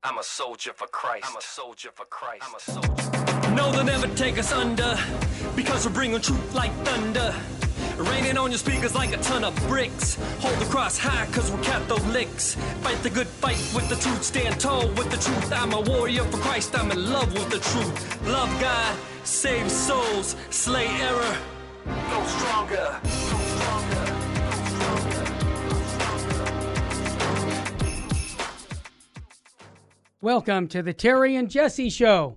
I'm a soldier for Christ. I'm a soldier for Christ. I'm a soldier. No, they'll never take us under, because we're bringing truth like thunder. Raining on your speakers like a ton of bricks. Hold the cross high, cause we're Catholics. Fight the good fight with the truth. Stand tall with the truth. I'm a warrior for Christ. I'm in love with the truth. Love God, save souls, slay error. Go stronger. Go stronger. Welcome to the Terry and Jesse Show.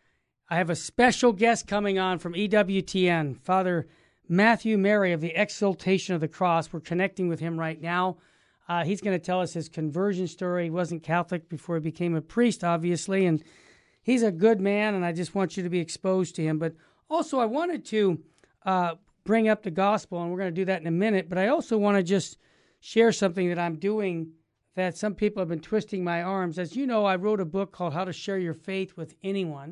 I have a special guest coming on from EWTN, Father Matthew Mary of the Exaltation of the Cross. We're connecting with him right now. He's going to tell us his conversion story. He wasn't Catholic before he became a priest, obviously, and he's a good man, and I just want you to be exposed to him. But also, I wanted to bring up the gospel, and we're going to do that in a minute, but I also want to just share something that I'm doing that some people have been twisting my arms. As you know, I wrote a book called How to Share Your Faith with Anyone,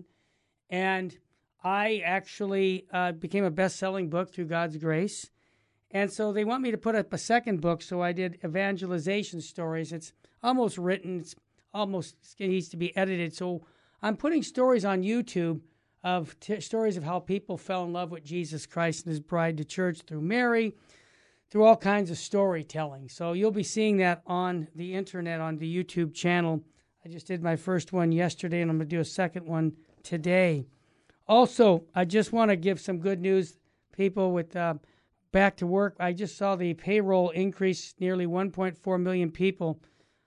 and I actually became a best-selling book through God's grace. And so they want me to put up a second book, so I did evangelization stories. It's almost written. It needs to be edited. So I'm putting stories on YouTube of stories of how people fell in love with Jesus Christ and his bride, the church, through Mary, through all kinds of storytelling. So you'll be seeing that on the internet, on the YouTube channel. I just did my first one yesterday, and I'm going to do a second one today. Also, I just want to give some good news, people, with back to work. I just saw the payroll increase. Nearly 1.4 million people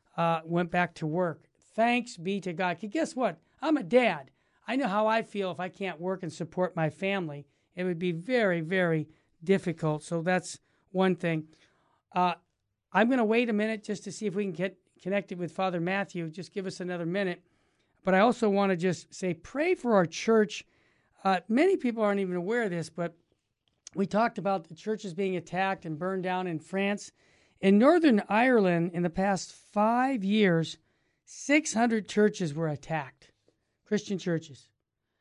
went back to work. Thanks be to God. 'Cause guess what? I'm a dad. I know how I feel if I can't work and support my family. It would be very, very difficult. So that's one thing. I'm going to wait a minute just to see if we can get connected with Father Matthew. Just give us another minute. But I also want to just say, pray for our church. Many people aren't even aware of this, but we talked about the churches being attacked and burned down in France. In Northern Ireland, in the past 5 years, 600 churches were attacked, Christian churches.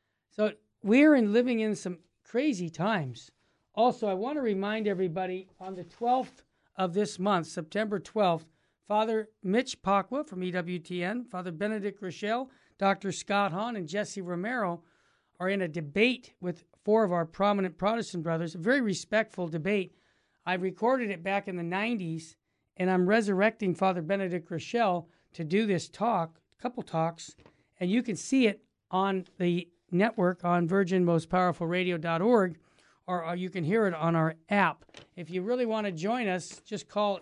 So we're living in some crazy times. Also, I want to remind everybody, on the 12th of this month, September 12th, Father Mitch Pacwa from EWTN, Father Benedict Rochelle, Dr. Scott Hahn, and Jesse Romero are in a debate with 4 of our prominent Protestant brothers, a very respectful debate. I recorded it back in the 90s, and I'm resurrecting Father Benedict Rochelle to do this talk, a couple talks, and you can see it on the network on virginmostpowerfulradio.org, or you can hear it on our app. If you really want to join us, just call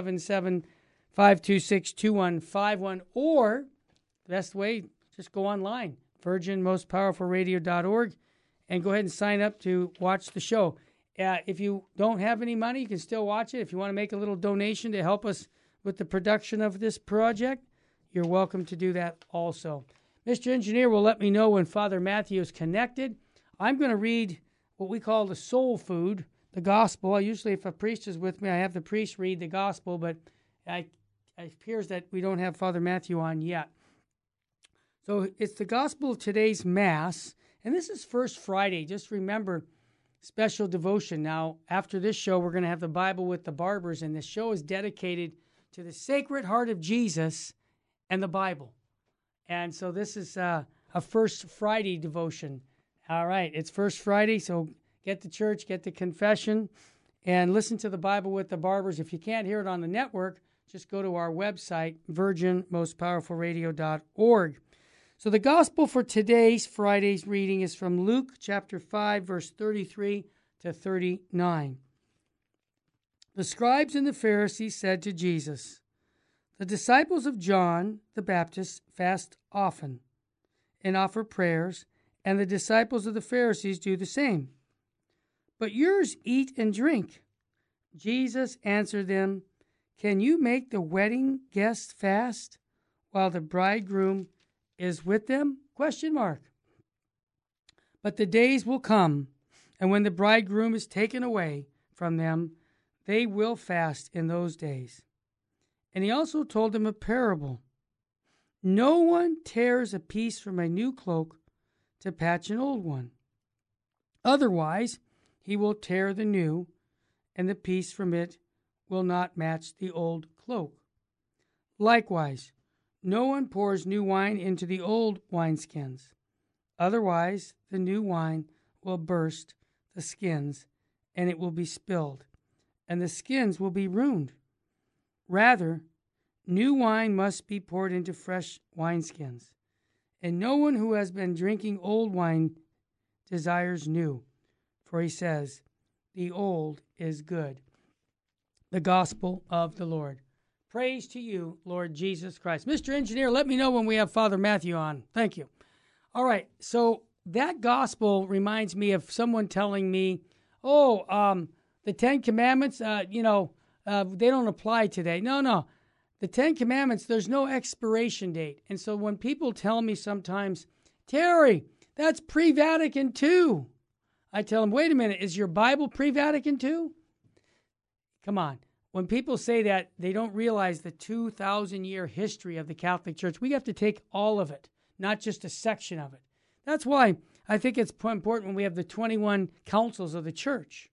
877-526-2151, or the best way, just go online, virginmostpowerfulradio.org, and go ahead and sign up to watch the show. If you don't have any money, you can still watch it. If you want to make a little donation to help us with the production of this project, you're welcome to do that also. Mr. Engineer will let me know when Father Matthew is connected. I'm going to read what we call the soul food, the gospel. Usually if a priest is with me, I have the priest read the gospel, but it appears that we don't have Father Matthew on yet. So it's the gospel of today's Mass, and this is First Friday. Just remember, special devotion. Now, after this show, we're going to have the Bible with the Barbers, and this show is dedicated to the Sacred Heart of Jesus and the Bible. And so this is a First Friday devotion. All right, it's First Friday, so get to church, get the confession, and listen to the Bible with the Barbers. If you can't hear it on the network, just go to our website, virginmostpowerfulradio.org. So the gospel for today's Friday's reading is from Luke chapter 5, verse 33 to 39. The scribes and the Pharisees said to Jesus, "The disciples of John the Baptist fast often and offer prayers, and the disciples of the Pharisees do the same. But yours eat and drink." Jesus answered them, "Can you make the wedding guests fast while the bridegroom is with them? ? But the days will come, and when the bridegroom is taken away from them, they will fast in those days." And he also told them a parable. "No one tears a piece from a new cloak to patch an old one. Otherwise, he will tear the new, and the piece from it will not match the old cloak. Likewise, no one pours new wine into the old wineskins. Otherwise, the new wine will burst the skins, and it will be spilled, and the skins will be ruined. Rather, new wine must be poured into fresh wineskins. And no one who has been drinking old wine desires new, for he says, the old is good. The gospel of the Lord. Praise to you, Lord Jesus Christ. Mr. Engineer, let me know when we have Father Matthew on. Thank you. All right, so that gospel reminds me of someone telling me, the Ten Commandments, they don't apply today. No. The Ten Commandments, there's no expiration date. And so when people tell me sometimes, Terry, that's pre-Vatican II, I tell them, wait a minute, is your Bible pre-Vatican II? Come on. When people say that, they don't realize the 2,000-year history of the Catholic Church. We have to take all of it, not just a section of it. That's why I think it's important when we have the 21 councils of the Church.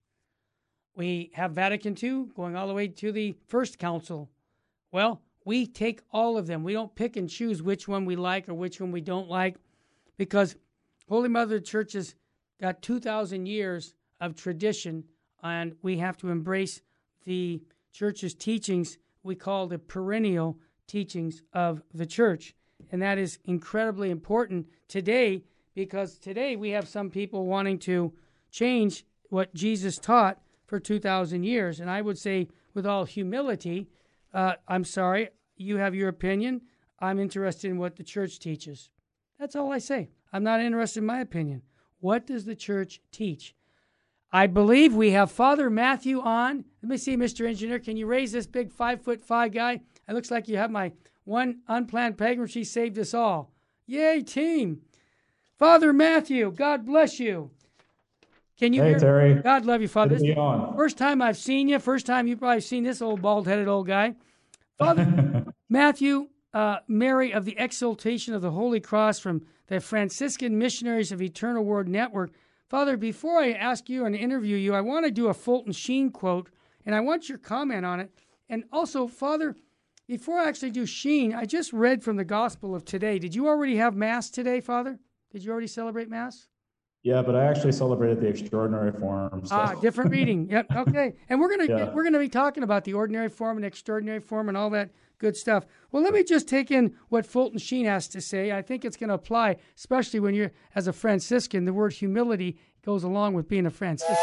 We have Vatican II going all the way to the First Council. Well, we take all of them. We don't pick and choose which one we like or which one we don't like, because Holy Mother Church has got 2,000 years of tradition, and we have to embrace the Church's teachings we call the perennial teachings of the Church. And that is incredibly important today, because today we have some people wanting to change what Jesus taught for 2,000 years. And I would say, with all humility, I'm sorry, you have your opinion. I'm interested in what the Church teaches. That's all I say. I'm not interested in my opinion. What does the Church teach? I believe we have Father Matthew on. Let me see, Mr. Engineer. Can you raise this big 5'5" guy? It looks like you have my one unplanned pilgrimage. She saved us all. Yay, team. Father Matthew, God bless you. Can you hear? Terry. God love you, Father. Good to be on. First time I've seen you. First time you've probably seen this old bald-headed old guy. Father Matthew, Mary of the Exaltation of the Holy Cross from the Franciscan Missionaries of Eternal Word Network. Father, before I ask you and interview you, I want to do a Fulton Sheen quote, and I want your comment on it. And also, Father, before I actually do Sheen, I just read from the Gospel of today. Did you already have Mass today, Father? Did you already celebrate Mass? Yeah, but I actually celebrated the Extraordinary Form. So. Different reading. Yep. Okay. And we're gonna be talking about the Ordinary Form and Extraordinary Form and all that good stuff. Well, let me just take in what Fulton Sheen has to say. I think it's going to apply, especially when you're, as a Franciscan, the word humility goes along with being a Franciscan.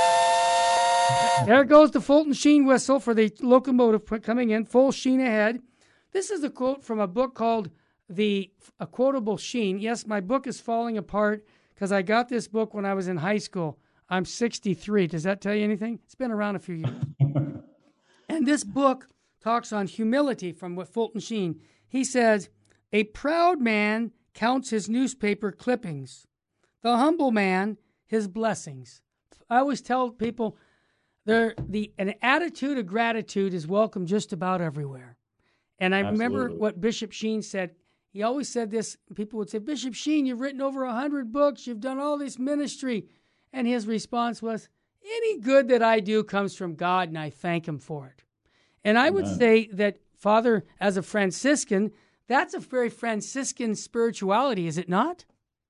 There goes the Fulton Sheen whistle for the locomotive coming in, full sheen ahead. This is a quote from a book called A Quotable Sheen. Yes, my book is falling apart because I got this book when I was in high school. I'm 63. Does that tell you anything? It's been around a few years. And this book talks on humility from Fulton Sheen. He says, a proud man counts his newspaper clippings. The humble man, his blessings. I always tell people an attitude of gratitude is welcome just about everywhere. And I remember what Bishop Sheen said. He always said this. People would say, Bishop Sheen, you've written over 100 books. You've done all this ministry. And his response was, any good that I do comes from God, and I thank him for it. And I would say that, Father, as a Franciscan, that's a very Franciscan spirituality, is it not?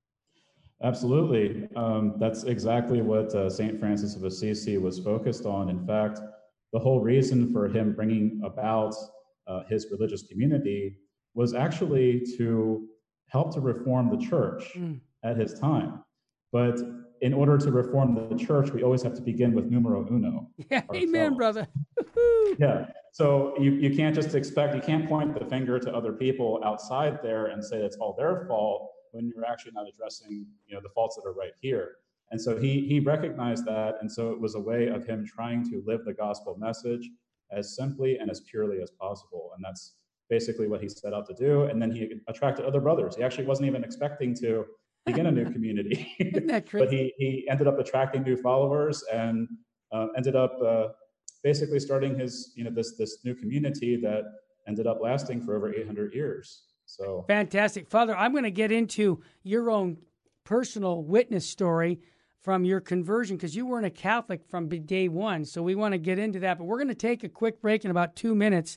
Absolutely. That's exactly what St. Francis of Assisi was focused on. In fact, the whole reason for him bringing about his religious community was actually to help to reform the church at his time. But in order to reform the church, we always have to begin with numero uno. Yeah, amen, brother. Yeah. So you can't just you can't point the finger to other people outside there and say that's all their fault when you're actually not addressing, the faults that are right here. And so he recognized that. And so it was a way of him trying to live the gospel message as simply and as purely as possible. And that's basically what he set out to do. And then he attracted other brothers. He actually wasn't even expecting to begin a new community. Isn't that crazy? But he ended up attracting new followers and ended up basically starting his, this new community that ended up lasting for over 800 years. So fantastic. Father, I'm going to get into your own personal witness story from your conversion, because you weren't a Catholic from day one. So we want to get into that. But we're going to take a quick break in about 2 minutes.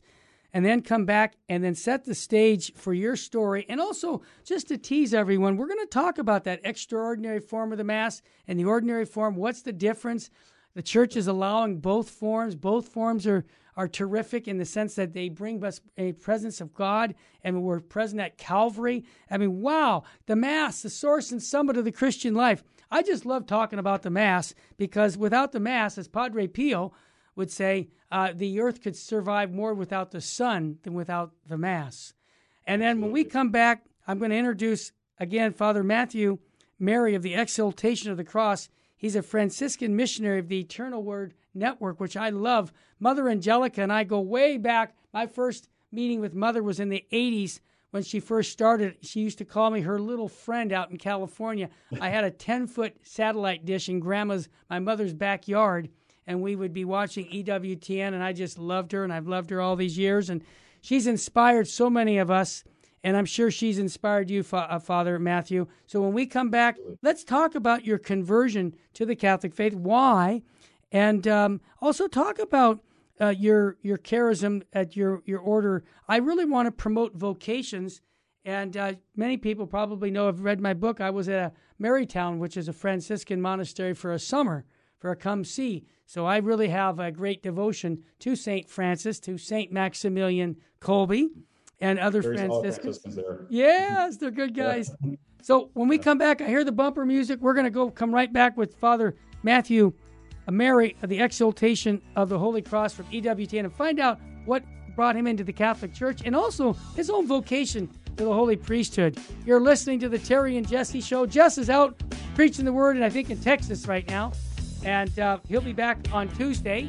and then come back and then set the stage for your story. And also, just to tease everyone, we're going to talk about that extraordinary form of the Mass and the ordinary form. What's the difference? The church is allowing both forms. Both forms are terrific in the sense that they bring us a presence of God, and we're present at Calvary. I mean, wow, the Mass, the source and summit of the Christian life. I just love talking about the Mass because without the Mass, as Padre Pio would say, the earth could survive more without the sun than without the Mass. And then when we come back, I'm going to introduce, again, Father Matthew Mary of the Exaltation of the Cross. He's a Franciscan missionary of the Eternal Word Network, which I love. Mother Angelica and I go way back. My first meeting with Mother was in the 80s when she first started. She used to call me her little friend out in California. I had a 10-foot satellite dish in my mother's backyard, and we would be watching EWTN, and I just loved her, and I've loved her all these years. And she's inspired so many of us, and I'm sure she's inspired you, Father Matthew. So when we come back, let's talk about your conversion to the Catholic faith, why, and also talk about your charism at your order. I really want to promote vocations, and many people probably know, have read my book. I was at a Marytown, which is a Franciscan monastery, for a summer, for a come see. So I really have a great devotion to St. Francis, to St. Maximilian Kolbe, and other Franciscans. Yes, they're good guys. Yeah. So when we come back, I hear the bumper music. We're going to come right back with Father Matthew Mary of the Exaltation of the Holy Cross from EWTN and find out what brought him into the Catholic Church and also his own vocation to the Holy Priesthood. You're listening to the Terry and Jesse Show. Jess is out preaching the word, and I think in Texas right now. And he'll be back on Tuesday.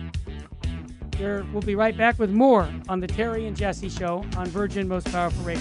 We'll be right back with more on the Terry and Jesse Show on Virgin Most Powerful Radio.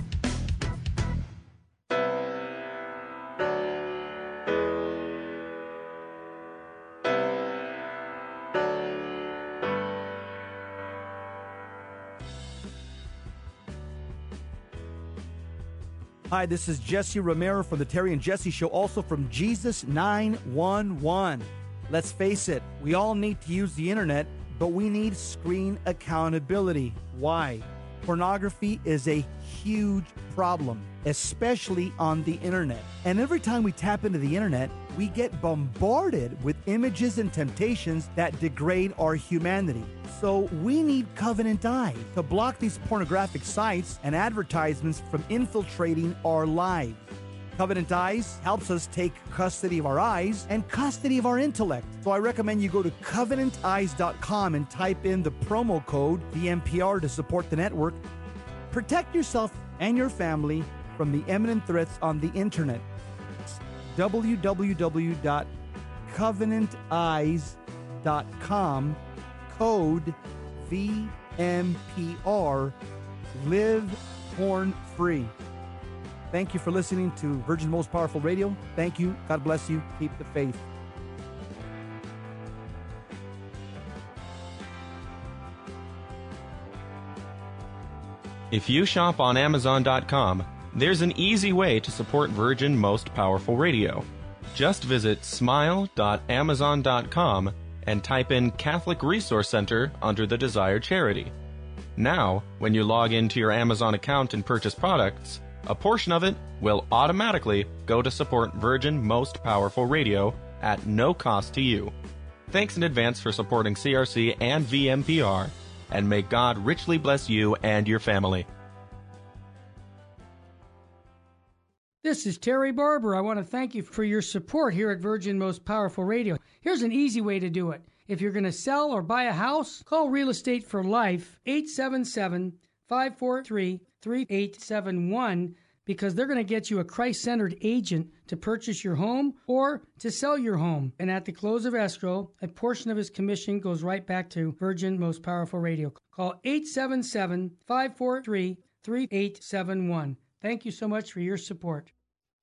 Hi, this is Jesse Romero from the Terry and Jesse Show, also from Jesus 911. Let's face it, we all need to use the internet, but we need screen accountability. Why? Pornography is a huge problem, especially on the internet. And every time we tap into the internet, we get bombarded with images and temptations that degrade our humanity. So we need Covenant Eyes to block these pornographic sites and advertisements from infiltrating our lives. Covenant Eyes helps us take custody of our eyes and custody of our intellect. So I recommend you go to covenanteyes.com and type in the promo code VMPR to support the network. Protect yourself and your family from the imminent threats on the internet. It's www.covenanteyes.com, code VMPR, live porn free. Thank you for listening to Virgin Most Powerful Radio. Thank you. God bless you. Keep the faith. If you shop on Amazon.com, there's an easy way to support Virgin Most Powerful Radio. Just visit smile.amazon.com and type in Catholic Resource Center under the desired charity. Now, when you log into your Amazon account and purchase products, a portion of it will automatically go to support Virgin Most Powerful Radio at no cost to you. Thanks in advance for supporting CRC and VMPR, and may God richly bless you and your family. This is Terry Barber. I want to thank you for your support here at Virgin Most Powerful Radio. Here's an easy way to do it. If you're going to sell or buy a house, call Real Estate for Life, 877-543-3871, because they're going to get you a Christ-centered agent to purchase your home or to sell your home. And at the close of escrow, a portion of his commission goes right back to Virgin Most Powerful Radio. Call 877-543-3871. Thank you so much for your support.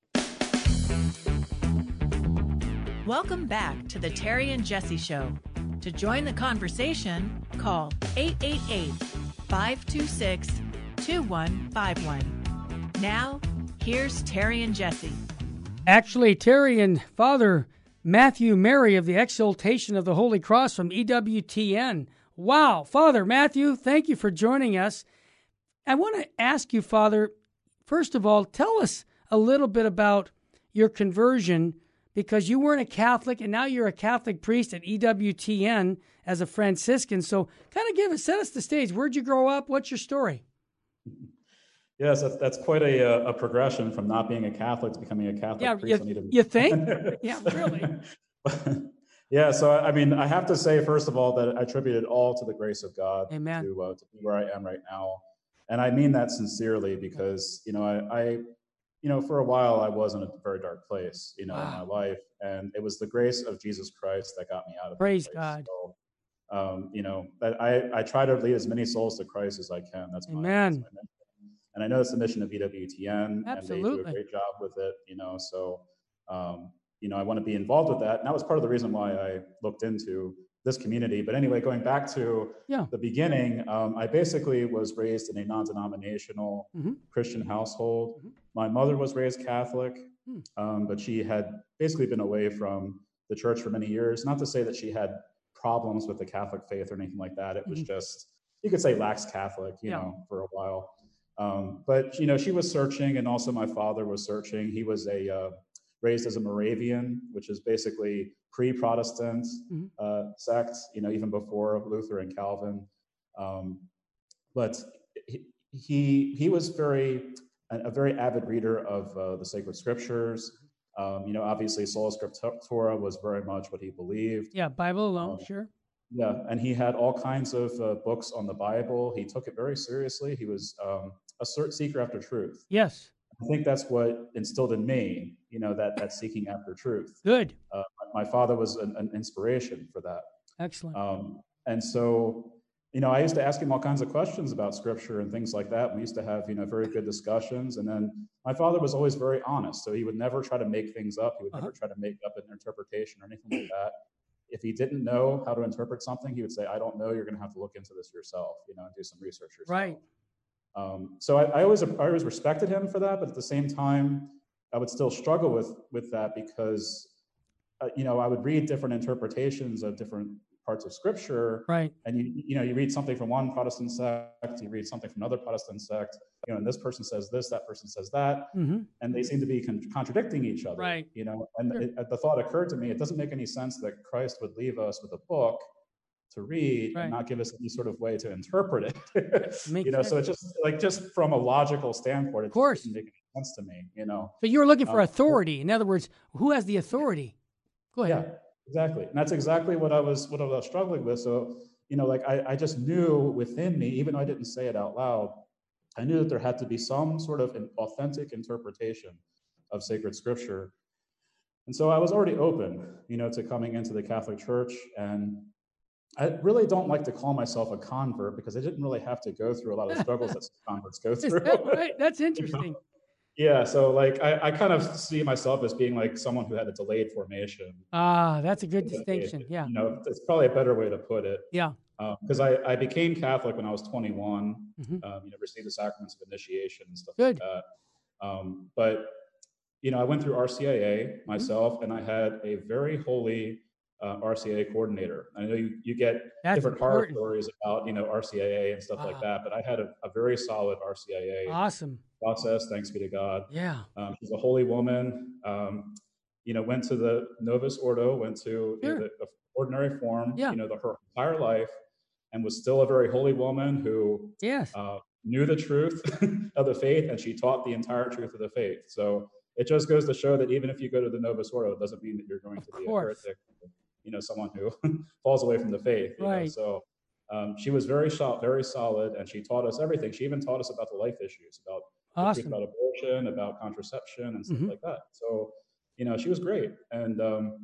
Welcome back to the Terry and Jesse Show. To join the conversation, call 888-526-2151. Now, here's Terry and Jesse. Actually, Terry and Father Matthew Mary of the Exaltation of the Holy Cross from EWTN. Wow. Father Matthew, thank you for joining us. I want to ask you, Father, first of all, tell us a little bit about your conversion, because you weren't a Catholic and now you're a Catholic priest at EWTN as a Franciscan. So kind of set us the stage. Where'd you grow up? What's your story? Yes, that's quite a progression from not being a Catholic to becoming a Catholic priest. You think? Yeah, really. Yeah, so I mean, I have to say, first of all, that I attribute it all to the grace of God. Amen. To be where I am right now. And I mean that sincerely, because, I for a while I was in a very dark place, in my life. And it was the grace of Jesus Christ that got me out of it. Praise God. So, I try to lead as many souls to Christ as I can. That's my mission. And I know it's the mission of EWTN. Absolutely. And they do a great job with it, so, I want to be involved with that. And that was part of the reason why I looked into this community. But anyway, going back to the beginning, I basically was raised in a non-denominational Christian household. My mother was raised Catholic, but she had basically been away from the church for many years. Not to say that she had problems with the Catholic faith or anything like that. It was just, you could say, lax Catholic, for a while. But, she was searching, and also my father was searching. He was raised as a Moravian, which is basically pre-Protestant sect, even before Luther and Calvin. But he was a very avid reader of the sacred scriptures. Obviously Sola Scriptura was very much what he believed. Yeah, Bible alone, sure. Yeah, and he had all kinds of books on the Bible. He took it very seriously. He was a seeker after truth. Yes. I think that's what instilled in me, that seeking after truth. Good. My father was an inspiration for that. Excellent. And so, I used to ask him all kinds of questions about scripture and things like that. We used to have, very good discussions. And then my father was always very honest. So he would never try to make things up. He would never try to make up an interpretation or anything like that. If he didn't know how to interpret something, he would say, I don't know, you're going to have to look into this yourself, and do some research yourself. Right. So I always respected him for that, but at the same time, I would still struggle with that because, I would read different interpretations of different parts of scripture. Right. And you read something from one Protestant sect, you read something from another Protestant sect, and this person says this, that person says that, and they seem to be contradicting each other. Right. And the thought occurred to me, it doesn't make any sense that Christ would leave us with a book to read and not give us any sort of way to interpret it. So it's just from a logical standpoint, it just doesn't make any sense to me, So you were looking for authority. In other words, who has the authority? Go ahead. Yeah, exactly. And that's exactly what I was struggling with. So, I just knew within me, even though I didn't say it out loud, I knew that there had to be some sort of an authentic interpretation of sacred scripture. And so I was already open, to coming into the Catholic Church. And I really don't like to call myself a convert because I didn't really have to go through a lot of struggles that converts go through. Is that right? That's interesting. Yeah, so I kind of see myself as being like someone who had a delayed formation. That's a good distinction. Yeah. It's probably a better way to put it. Yeah. Because I became Catholic when I was 21, received the sacraments of initiation and stuff like that. But, I went through RCIA myself, and I had a very holy RCIA coordinator. I know you get different horror stories about, RCIA and stuff like that, but I had a very solid RCIA process, thanks be to God. Yeah. She's a holy woman, went to the Novus Ordo, went to the ordinary form, her entire life, and was still a very holy woman who knew the truth of the faith, and she taught the entire truth of the faith. So it just goes to show that even if you go to the Novus Ordo, it doesn't mean that you're going to be a heretic, someone who falls away from the faith. So she was very solid, and she taught us everything. She even taught us about the life issues, about abortion, about contraception, and stuff like that. So, she was great. And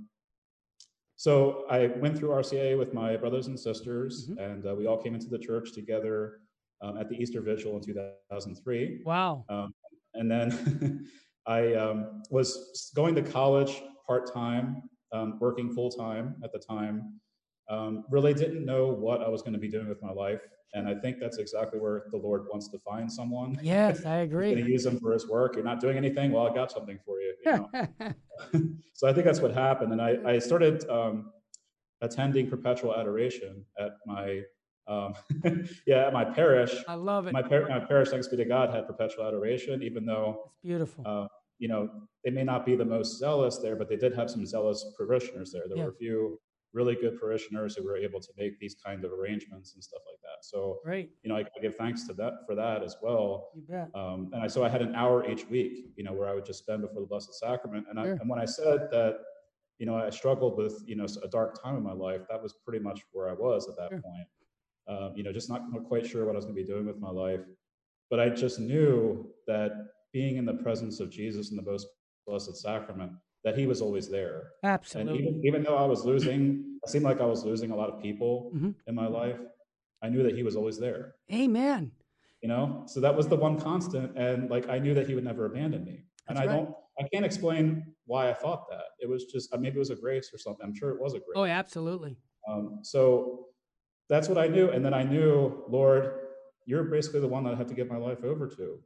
so I went through RCA with my brothers and sisters, and we all came into the church together at the Easter Vigil in 2003. Wow. And then I was going to college part-time, working full-time at the time. Really didn't know what I was going to be doing with my life. And I think that's exactly where the Lord wants to find someone. Yes, I agree. He's going to use them for his work. You're not doing anything? Well, I got something for you. So I think that's what happened. And I started attending perpetual adoration at my Yeah, at my parish, I love it. my parish, thanks be to God, had perpetual adoration, even though, It's beautiful. they may not be the most zealous there, but they did have some zealous parishioners there. There Yeah. were a few really good parishioners who were able to make these kind of arrangements and stuff like that. So, Great. I give thanks to that for that as well. You bet. So I had an hour each week, where I would just spend before the Blessed Sacrament. And Sure. and when I said that, I struggled with, a dark time in my life, that was pretty much where I was at that Sure. point. Just not quite sure what I was going to be doing with my life. But I just knew that being in the presence of Jesus in the most blessed sacrament, that he was always there. Absolutely. And even though it seemed like I was losing a lot of people in my life, I knew that he was always there. Amen. So that was the one constant. And like, I knew that he would never abandon me. And I can't explain why I thought that. It was just, maybe it was a grace or something. I'm sure it was a grace. Oh, absolutely. So that's what I knew. And then I knew, Lord, you're basically the one that I have to give my life over to.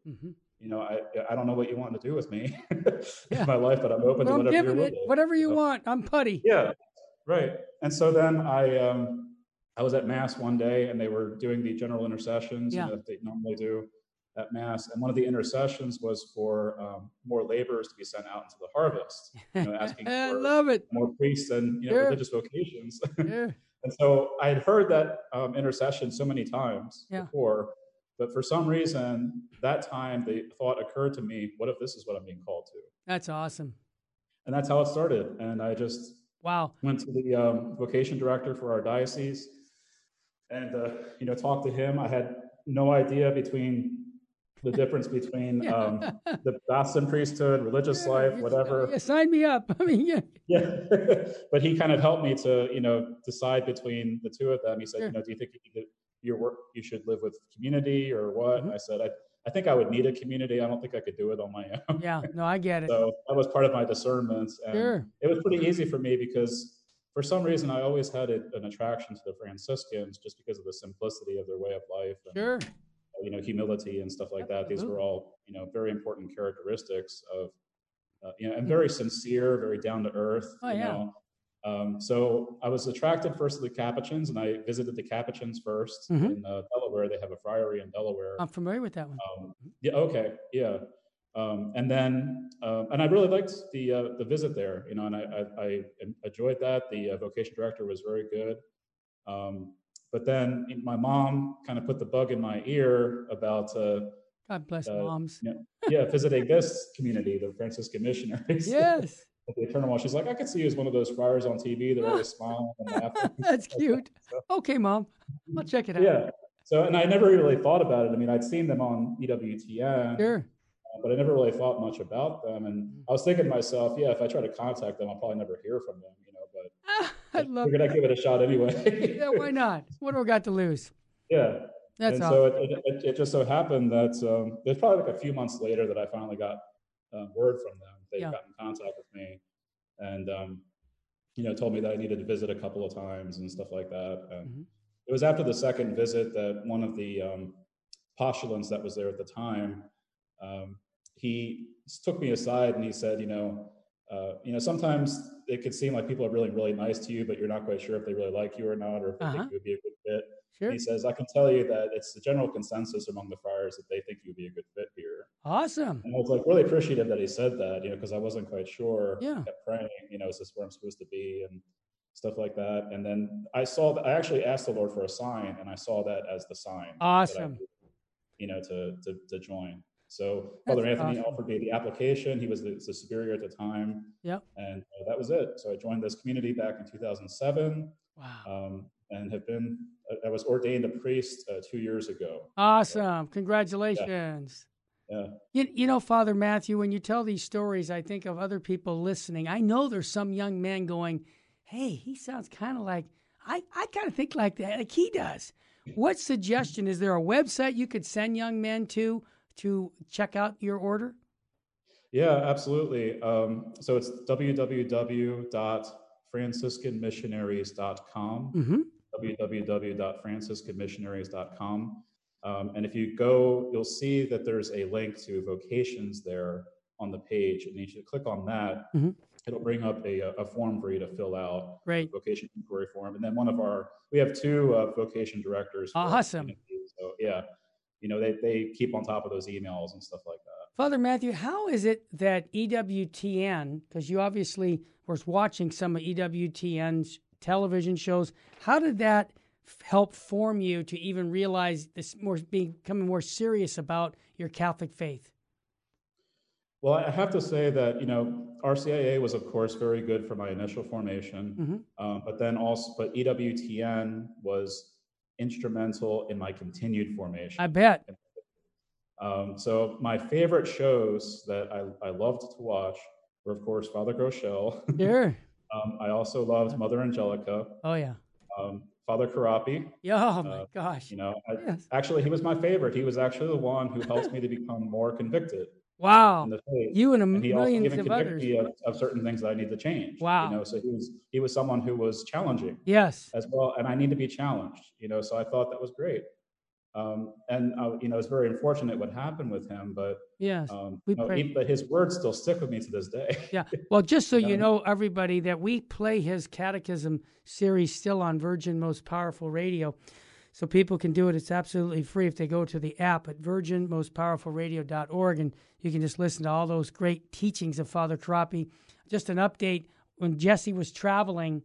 I don't know what you want to do with me in my life, but I'm open to whatever your will is. Whatever you want. I'm putty. Yeah, right. And so then I was at Mass one day, and they were doing the general intercessions that they normally do at Mass. And one of the intercessions was for more laborers to be sent out into the harvest, asking I for love it. more priests and Sure. religious vocations. Sure. And so I had heard that intercession so many times before, but for some reason, that time the thought occurred to me, what if this is what I'm being called to? That's awesome. And that's how it started. And I just went to the vocation director for our diocese and, talked to him. I had no idea the difference between the Bassin priesthood, religious life, whatever. Yeah, sign me up. I mean, yeah. But he kind of helped me to, decide between the two of them. He said, do you think you should live with community or what? And I said, I think I would need a community. I don't think I could do it on my own. Yeah, no, I get it. So that was part of my discernment. And it was pretty easy for me because for some reason I always had an attraction to the Franciscans just because of the simplicity of their way of life. And, humility and stuff like that. These were all, very important characteristics of, and very sincere, very down to earth. So I was attracted first to the Capuchins, and I visited the Capuchins first in Delaware. They have a friary in Delaware. I'm familiar with that one. Yeah. Okay. Yeah. And then, and I really liked the visit there, and I enjoyed that. The vocation director was very good. But then my mom kind of put the bug in my ear about God bless moms. Visiting this community, the Franciscan missionaries. Yes. The Eternal One. She's like, I could see you as one of those friars on TV that always smile and laugh. That's cute. Okay, Mom, I'll check it out. Yeah. So, and I never really thought about it. I mean, I'd seen them on EWTN. Sure. But I never really thought much about them. And I was thinking to myself, if I try to contact them, I'll probably never hear from them, but I figured I'd give it a shot anyway. Yeah, why not? What do we got to lose? Yeah. That's awesome. So it just so happened that it was probably like a few months later that I finally got word from them. They got in contact with me and, told me that I needed to visit a couple of times and stuff like that. And it was after the second visit that one of the postulants that was there at the time, he took me aside and he said, sometimes it could seem like people are really, really nice to you, but you're not quite sure if they really like you or not, or if they think you would be a good fit. Sure. He says, I can tell you that it's the general consensus among the friars that they think you'd be a good fit here. Awesome. And I was like really appreciative that he said that, because I wasn't quite sure. Yeah. I kept praying, is this where I'm supposed to be and stuff like that. And then I actually asked the Lord for a sign, and I saw that as the sign. Awesome. To join. So Father Anthony offered me the application. He was the superior at the time. Yep. And that was it. So I joined this community back in 2007. Wow. And I was ordained a priest 2 years ago. Awesome. Congratulations. Yeah. Father Matthew, when you tell these stories, I think of other people listening. I know there's some young man going, hey, he sounds kind of like, I kind of think like that, like he does. What suggestion? Is there a website you could send young men to check out your order? Yeah, absolutely. So it's www.franciscanmissionaries.com, www.franciscanmissionaries.com. And if you go, you'll see that there's a link to vocations there on the page, and you should click on that. And it'll bring up a form for you to fill out. Great. Vocation inquiry form. And then we have 2 vocation directors. Awesome. So yeah, they keep on top of those emails and stuff like that. Father Matthew, how is it that EWTN, because you obviously was watching some of EWTN's television shows, how did that help form you to even realize this, becoming more serious about your Catholic faith? Well, I have to say that, RCIA was, of course, very good for my initial formation, but EWTN was instrumental in my continued formation. I bet. So my favorite shows that I loved to watch were, of course, Father Groeschel. Sure. I also loved Mother Angelica. Oh, yeah. Father Karapi. Oh, my gosh. Yes. Actually, he was my favorite. He was actually the one who helped me to become more convicted. Wow. In the faith. You and millions of others. He also even convicted me of certain things that I need to change. Wow. So he was someone who was challenging. Yes. As well, and I need to be challenged. So I thought that was great. It's very unfortunate what happened with him, but yes, but his words still stick with me to this day. Yeah. Well, just so you know, everybody, that we play his catechism series still on Virgin Most Powerful Radio, so people can do it. It's absolutely free if they go to the app at virginmostpowerfulradio.org, and you can just listen to all those great teachings of Father Karapi. Just an update: when Jesse was traveling,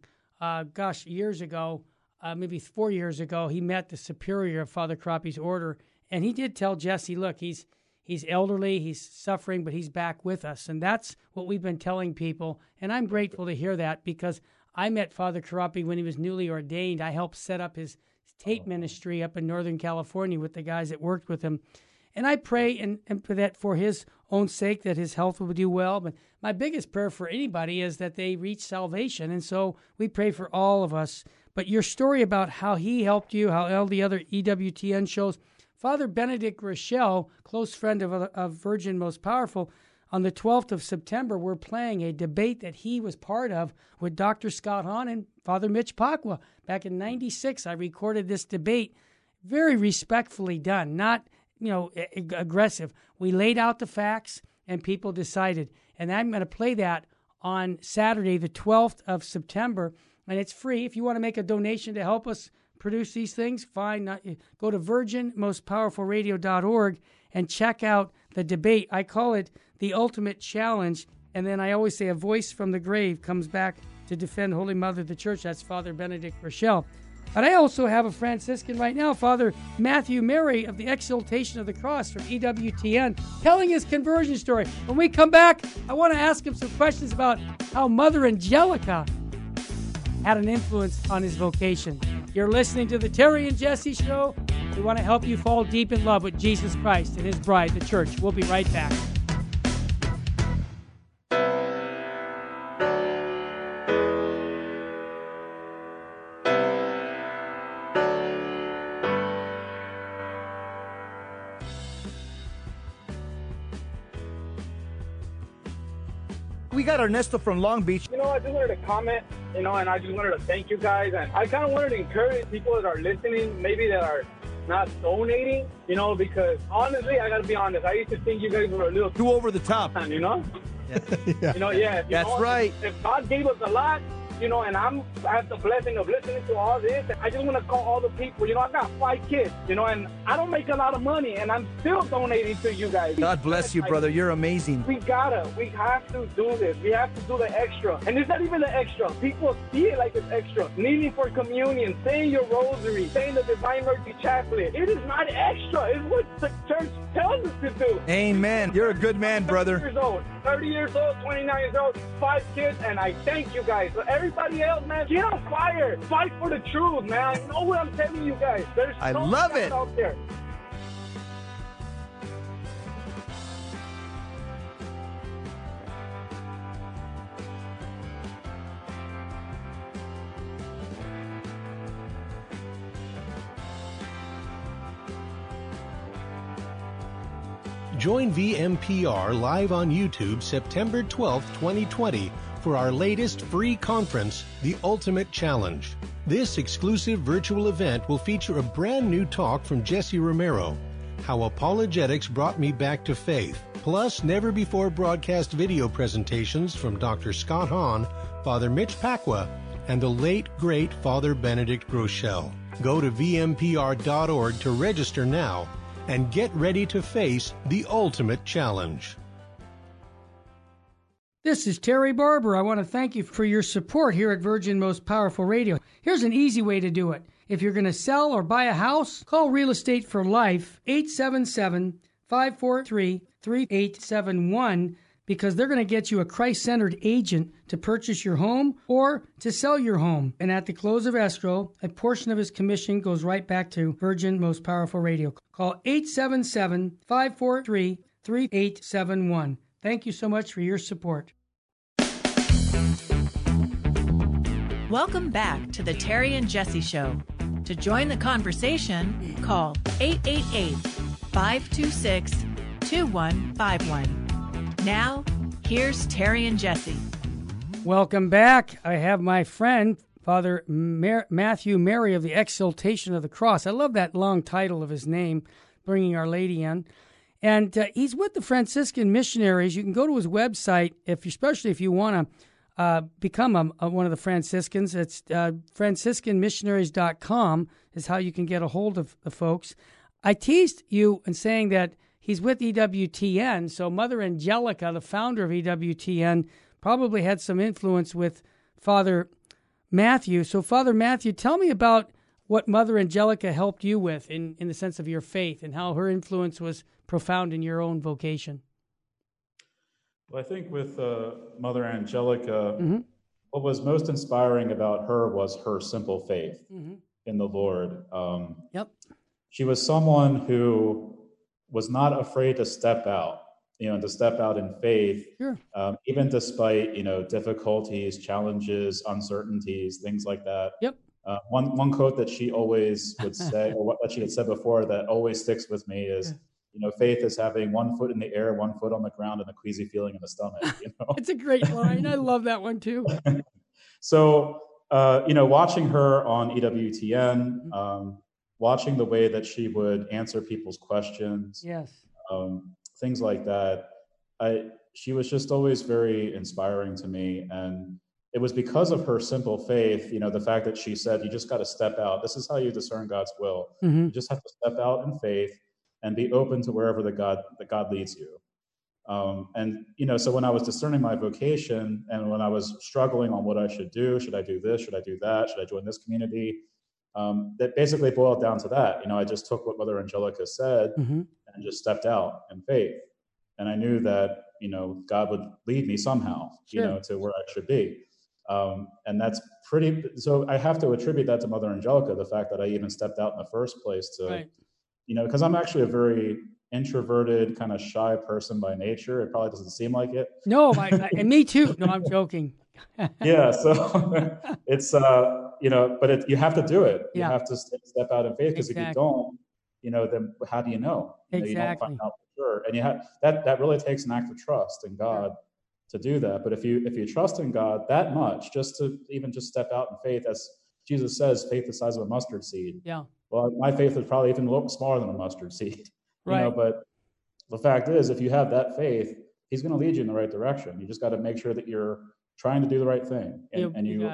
years ago. Maybe 4 years ago, he met the superior of Father Karapi's order, and he did tell Jesse, look, he's elderly, he's suffering, but he's back with us. And that's what we've been telling people, and I'm grateful to hear that, because I met Father Karapi when he was newly ordained. I helped set up his tape ministry up in Northern California with the guys that worked with him. And I pray and for that, for his own sake, that his health will do well. But my biggest prayer for anybody is that they reach salvation, and so we pray for all of us. But your story about how he helped you, how all the other EWTN shows, Father Benedict Groeschel, close friend of Virgin Most Powerful, on the 12th of September, we're playing a debate that he was part of with Dr. Scott Hahn and Father Mitch Pacwa. Back in '96, I recorded this debate, very respectfully done, not aggressive. We laid out the facts, and people decided. And I'm going to play that on Saturday, the 12th of September. And it's free. If you want to make a donation to help us produce these things, fine. Go to virginmostpowerfulradio.org and check out the debate. I call it the ultimate challenge. And then I always say a voice from the grave comes back to defend Holy Mother of the Church. That's Father Benedict Groeschel. But I also have a Franciscan right now, Father Matthew Mary of the Exaltation of the Cross from EWTN, telling his conversion story. When we come back, I want to ask him some questions about how Mother Angelica had an influence on his vocation. You're listening to the Terry and Jesse Show. We want to help you fall deep in love with Jesus Christ and his bride, the church. We'll be right back. We got Ernesto from Long Beach. I just wanted to comment, and I just wanted to thank you guys. And I kind of wanted to encourage people that are listening, maybe that are not donating, because honestly, I got to be honest. I used to think you guys were a little too over the top. Yeah. That's right. If God gave us a lot, and I have the blessing of listening to all this. I just want to call all the people. I got 5 kids, and I don't make a lot of money, and I'm still donating to you guys. God bless you, brother. You're amazing. We have to do this. We have to do the extra. And it's not even the extra. People see it like it's extra. Kneeling for communion, saying your rosary, saying the Divine Mercy Chaplet. It is not extra. It's what the church tells us to do. Amen. You're a good man, brother. 30 years old, 29 years old, 5 kids, and I thank you guys. So everybody else, man, get on fire. Fight for the truth, man. You know what I'm telling you guys. There's I love it. Out there. Join VMPR live on YouTube September 12, 2020 for our latest free conference, The Ultimate Challenge. This exclusive virtual event will feature a brand new talk from Jesse Romero, How Apologetics Brought Me Back to Faith, plus never-before broadcast video presentations from Dr. Scott Hahn, Father Mitch Pacwa, and the late, great Father Benedict Groeschel. Go to vmpr.org to register now and get ready to face the ultimate challenge. This is Terry Barber. I want to thank you for your support here at Virgin Most Powerful Radio. Here's an easy way to do it. If you're going to sell or buy a house, call Real Estate for Life, 877-543-3871, because they're going to get you a Christ-centered agent to purchase your home or to sell your home. And at the close of escrow, a portion of his commission goes right back to Virgin Most Powerful Radio. Call 877-543-3871. Thank you so much for your support. Welcome back to the Terry and Jesse Show. To join the conversation, call 888-526-2151. Now, here's Terry and Jesse. Welcome back. I have my friend, Father Matthew Mary of the Exaltation of the Cross. I love that long title of his name, bringing Our Lady in. And he's with the Franciscan missionaries. You can go to his website, especially if you want to become one of the Franciscans. It's franciscanmissionaries.com is how you can get a hold of the folks. I teased you in saying that he's with EWTN, so Mother Angelica, the founder of EWTN, probably had some influence with Father Matthew. So, Father Matthew, tell me about what Mother Angelica helped you with in the sense of your faith and how her influence was profound in your own vocation. Well, I think with Mother Angelica, what was most inspiring about her was her simple faith in the Lord. She was someone who was not afraid to step out, to step out in faith, even despite, difficulties, challenges, uncertainties, things like that. One quote that she always would say, or what she had said before that always sticks with me is, faith is having 1 foot in the air, 1 foot on the ground, and a queasy feeling in the stomach. It's a great line. I love that one too. So, watching her on EWTN, watching the way that she would answer people's questions, things like that, she was just always very inspiring to me. And it was because of her simple faith, the fact that she said, you just got to step out. This is how you discern God's will. You just have to step out in faith and be open to wherever the God leads you. So when I was discerning my vocation and when I was struggling on what I should do I do this? Should I do that? Should I join this community? That basically boiled down to that. I just took what Mother Angelica said and just stepped out in faith. And I knew that, God would lead me somehow, to where I should be. And that's so I have to attribute that to Mother Angelica, the fact that I even stepped out in the first place to, because I'm actually a very introverted, kind of shy person by nature. It probably doesn't seem like it. No, and me too. No, I'm joking. So it's, but you have to do it. You have to step out in faith, because if you don't, then how do you know? You don't find out for sure. And that really takes an act of trust in God to do that. But if you trust in God that much, just to even just step out in faith, as Jesus says, faith the size of a mustard seed. Well, my faith is probably even a little smaller than a mustard seed. But the fact is, if you have that faith, He's going to lead you in the right direction. You just got to make sure that you're trying to do the right thing, and you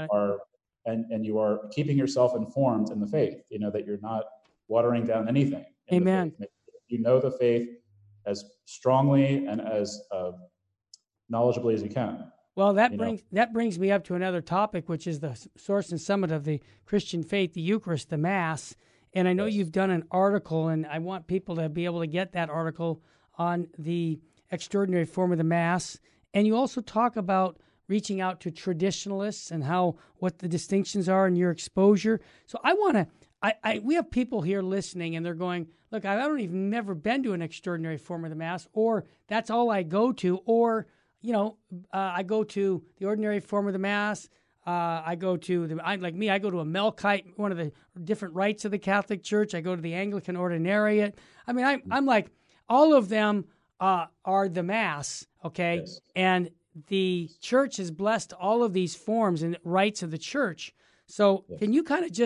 are keeping yourself informed in the faith. That you're not watering down anything. Amen. You know the faith as strongly and as knowledgeably as you can. Well, that brings me up to another topic, which is the source and summit of the Christian faith, the Eucharist, the Mass. And I know you've done an article, and I want people to be able to get that article on the extraordinary form of the Mass. And you also talk about reaching out to traditionalists and what the distinctions are in your exposure. So we have people here listening, and they're going, look, I don't even never been to an extraordinary form of the Mass, or that's all I go to, or I go to the ordinary form of the Mass. I go to I go to a Melkite, one of the different rites of the Catholic Church. I go to the Anglican Ordinariate. I mean, I'm like, all of them are the Mass, okay? Yes. And the Church has blessed all of these forms and rites of the Church. So can you kind of just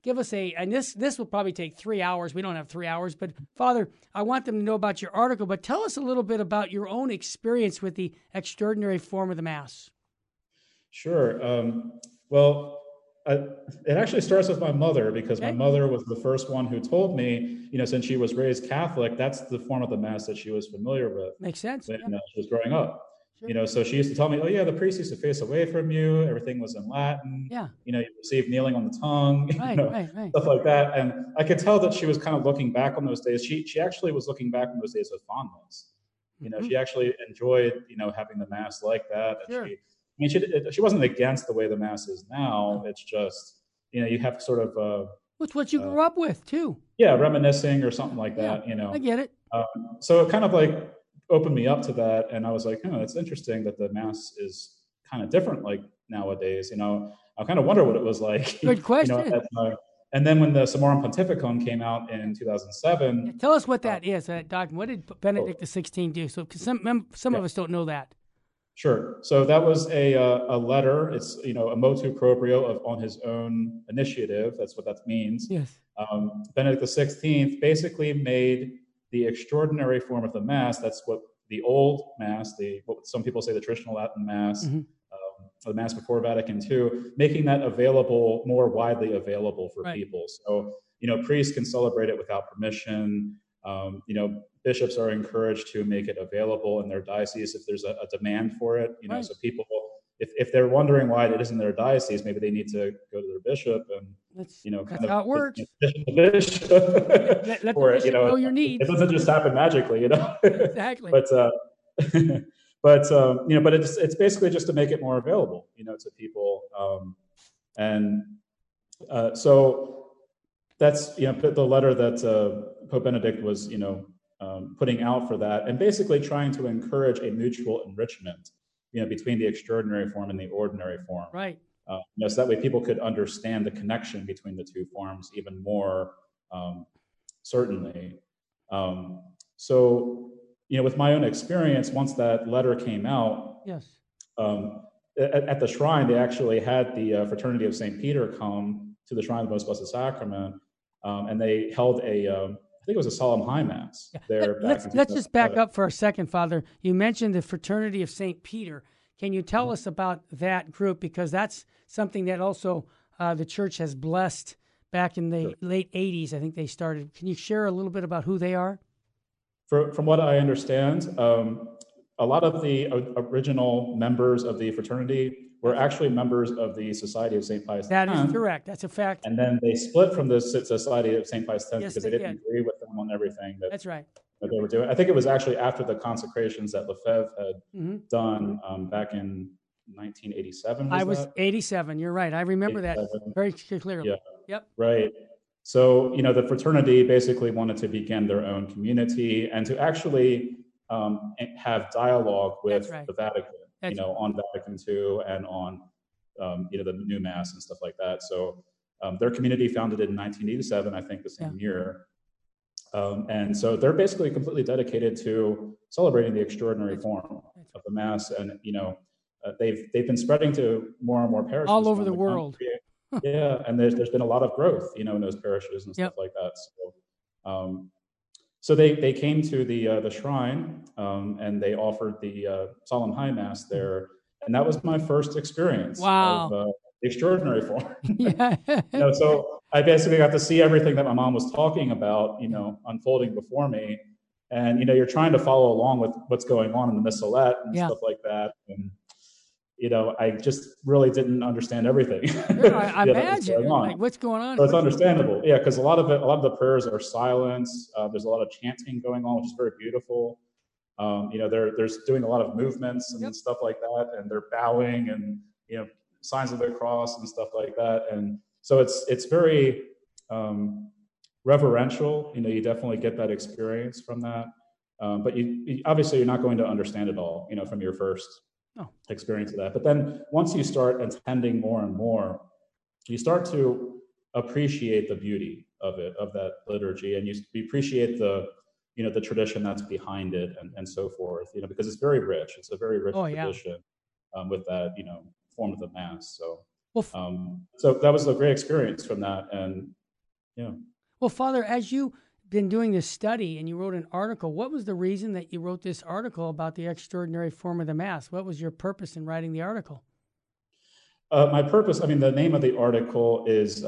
give us and this will probably take 3 hours. We don't have 3 hours, but Father, I want them to know about your article, but tell us a little bit about your own experience with the extraordinary form of the Mass. Sure. Well, it actually starts with my mother, because my mother was the first one who told me, since she was raised Catholic, that's the form of the Mass that she was familiar with. Makes sense. When she was growing up. Sure. So she used to tell me, oh yeah, the priest used to face away from you. Everything was in Latin. Yeah. You received kneeling on the tongue, right. Stuff like that. And I could tell that she was kind of looking back on those days. She actually was looking back on those days with fondness. She actually enjoyed, having the Mass like that. And sure. she wasn't against the way the Mass is now. It's just, you have sort of it's what you grew up with too. Yeah, reminiscing or something like that. I get it. So it kind of like opened me up to that, and I was like, it's interesting that the Mass is kind of different like nowadays. I kind of wonder what it was like. Good question. At that time. And then when the Summorum Pontificum came out in 2007, tell us what that is, Doc. What did Benedict XVI do? So, because some of us don't know that. Sure. So that was a letter. It's a motu proprio on his own initiative. That's what that means. Yes. Benedict XVI basically made the extraordinary form of the Mass. That's what the old Mass, what some people say the traditional Latin Mass, the Mass before Vatican II, making that available, more widely available for people. So priests can celebrate it without permission. Bishops are encouraged to make it available in their diocese if there's a demand for it. So people, if they're wondering why it isn't their diocese, maybe they need to go to their bishop and that's how it works. Bishop for it. Know your needs. It doesn't just happen magically, Exactly. But it's basically just to make it more available, to people. So that's the letter that Pope Benedict was putting out for that, and basically trying to encourage a mutual enrichment, between the extraordinary form and the ordinary form. Right. So that way people could understand the connection between the two forms even more certainly. So, with my own experience, once that letter came out, yes, at the shrine, they actually had the Fraternity of St. Peter come to the Shrine of the Most Blessed Sacrament, and they held I think it was a solemn high Mass there. Let's just back up for a second, Father. You mentioned the Fraternity of St. Peter. Can you tell us about that group? Because that's something that also the Church has blessed back in the late 80s. I think they started. Can you share a little bit about who they are? From what I understand, a lot of the original members of the fraternity were actually members of the Society of St. Pius X. That is correct. That's a fact. And then they split from the Society of St. Pius X because they didn't agree with them on everything that's right. that they were doing. I think it was actually after the consecrations that Lefebvre had done back in 1987. I was 87. You're right. I remember that very clearly. Yeah. Yep. Right. So, the fraternity basically wanted to begin their own community and to actually have dialogue with the Vatican, on Vatican II and on, the new Mass and stuff like that. So their community founded in 1987, I think the same year. And so they're basically completely dedicated to celebrating the extraordinary form of the Mass. And, they've been spreading to more and more parishes. All over the world. Yeah, and there's been a lot of growth, in those parishes and stuff like that. So they came to the shrine and they offered the solemn high Mass there, and that was my first experience of the extraordinary form. So I basically got to see everything that my mom was talking about, unfolding before me, and you're trying to follow along with what's going on in the missalette and stuff like that, and I just really didn't understand everything. I imagine. Like, what's going on? So it's understandable. Yeah, because a lot of the prayers are silence. There's a lot of chanting going on, which is very beautiful. There's doing a lot of movements and stuff like that, and they're bowing and, signs of the cross and stuff like that. And so it's very reverential. You definitely get that experience from that. But you obviously you're not going to understand it all, from your first experience of that. But then once you start attending more and more, you start to appreciate the beauty of that liturgy, and you appreciate the tradition that's behind it and so forth, because it's very rich. It's a very rich tradition with that, form of the Mass. So, so that was a great experience from that. And, Yeah. Well, Father, as you've been doing this study and you wrote an article, what was the reason that you wrote this article about the extraordinary form of the Mass? What was your purpose in writing the article? My purpose, the name of the article is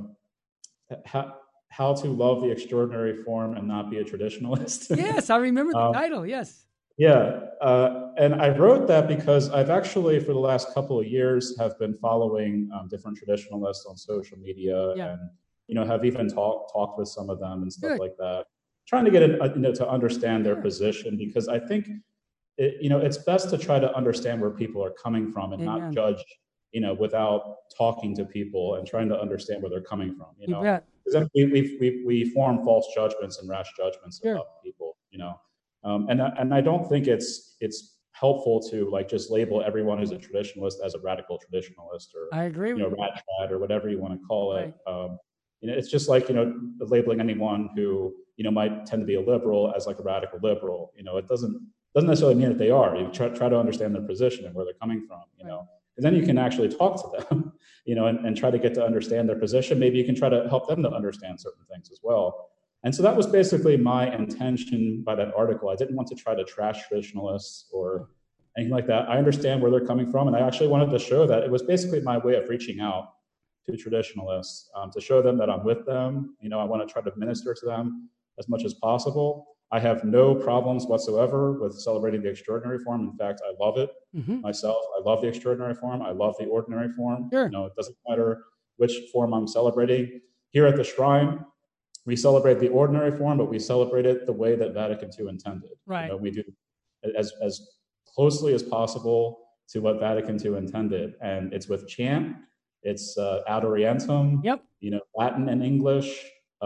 How to Love the Extraordinary Form and Not Be a Traditionalist. Yes, I remember the title, yes. Yeah, and I wrote that because I've actually, for the last couple of years, have been following different traditionalists on social media, and have even talked with some of them and stuff like that, trying to get to understand their position, because I think it's best to try to understand where people are coming from and not judge, without talking to people and trying to understand where they're coming from. Because then we form false judgments and rash judgments about people. And I don't think it's helpful to just label everyone who's a traditionalist as a radical traditionalist, or I agree with rat trad, or whatever you want to call it. It's just like labeling anyone who might tend to be a liberal as a radical liberal. It doesn't necessarily mean that they are. You try to understand their position and where they're coming from. And then you can actually talk to them, and try to get to understand their position. Maybe you can try to help them to understand certain things as well. And so that was basically my intention by that article. I didn't want to try to trash traditionalists or anything like that. I understand where they're coming from, and I actually wanted to show that it was basically my way of reaching out to traditionalists, to show them that I'm with them. I want to try to minister to them as much as possible. I have no problems whatsoever with celebrating the extraordinary form. In fact, I love it myself. I love the extraordinary form. I love the ordinary form. Sure. It doesn't matter which form I'm celebrating. Here at the Shrine, we celebrate the ordinary form, but we celebrate it the way that Vatican II intended. Right. We do as closely as possible to what Vatican II intended. And it's with chant, it's ad orientem, Latin and English,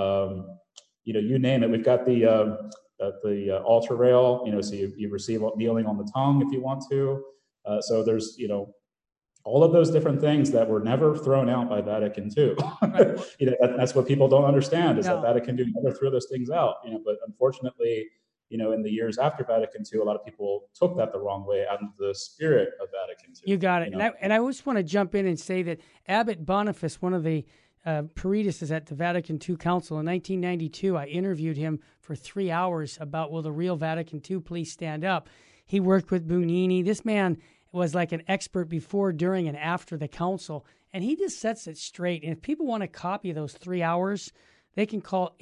you name it. We've got the altar rail, so you receive kneeling on the tongue if you want to. So there's, all of those different things that were never thrown out by Vatican II. Right. That's what people don't understand, is that Vatican II never threw those things out. But unfortunately, in the years after Vatican II, a lot of people took that the wrong way out of the spirit of Vatican II. You got it. And I just want to jump in and say that Abbot Boniface, one of the Peritus at the Vatican II Council in 1992, I interviewed him for 3 hours about, will the real Vatican II please stand up? He worked with Bugnini. This man was like an expert before, during, and after the council, and he just sets it straight. And if people want to copy those 3 hours, they can call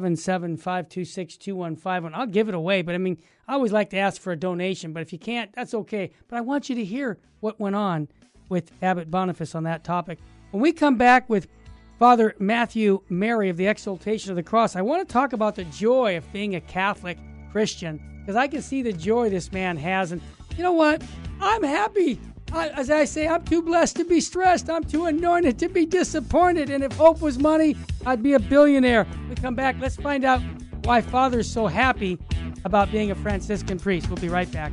877-526-2151. I'll give it away, but I always like to ask for a donation, but if you can't, that's okay. But I want you to hear what went on with Abbot Boniface on that topic. When we come back with Father Matthew Mary of the Exaltation of the Cross, I want to talk about the joy of being a Catholic Christian, because I can see the joy this man has. And you know what? I'm happy. As I say, I'm too blessed to be stressed. I'm too anointed to be disappointed. And if hope was money, I'd be a billionaire. We come back. Let's find out why Father's so happy about being a Franciscan priest. We'll be right back.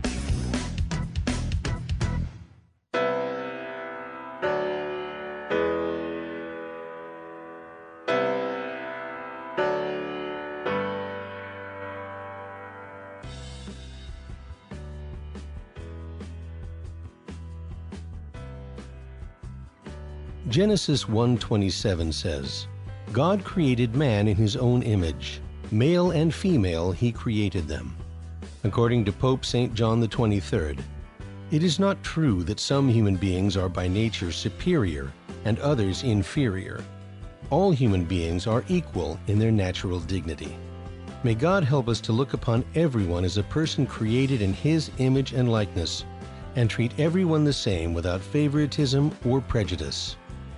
Genesis 1:27 says, God created man in his own image. Male and female he created them. According to Pope St. John the 23rd, it is not true that some human beings are by nature superior and others inferior. All human beings are equal in their natural dignity. May God help us to look upon everyone as a person created in his image and likeness, and treat everyone the same without favoritism or prejudice.